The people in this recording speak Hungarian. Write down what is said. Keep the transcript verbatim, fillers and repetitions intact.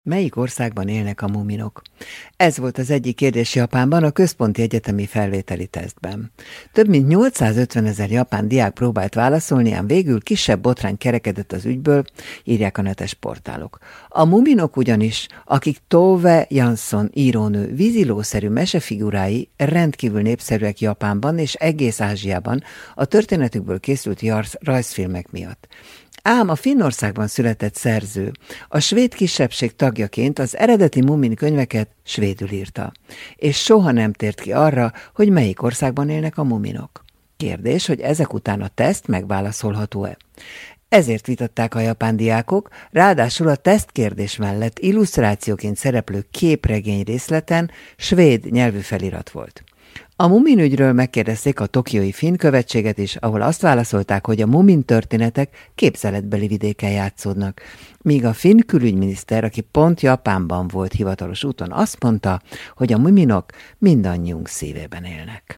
Melyik országban élnek a muminok? Ez volt az egyik kérdés Japánban a központi egyetemi felvételi tesztben. Több mint nyolcszázötven ezer japán diák próbált válaszolni, ám végül kisebb botrány kerekedett az ügyből, írják a netes portálok. A muminok ugyanis, akik Tove Jansson írónő vízilószerű mesefigurái rendkívül népszerűek Japánban és egész Ázsiában a történetükből készült rajzfilmek miatt. Ám a Finnországban született szerző a svéd kisebbség tagjaként az eredeti Mumin könyveket svédül írta, és soha nem tért ki arra, hogy melyik országban élnek a muminok. Kérdés, hogy ezek után a teszt megválaszolható-e. Ezért vitatták a japán diákok, ráadásul a tesztkérdés mellett illusztrációként szereplő képregény részleten svéd nyelvű felirat volt. A Mumin ügyről megkérdezték a tokiói finn követséget is, ahol azt válaszolták, hogy a Mumin történetek képzeletbeli vidéken játszódnak. Míg a finn külügyminiszter, aki pont Japánban volt hivatalos úton, azt mondta, hogy a muminok mindannyiunk szívében élnek.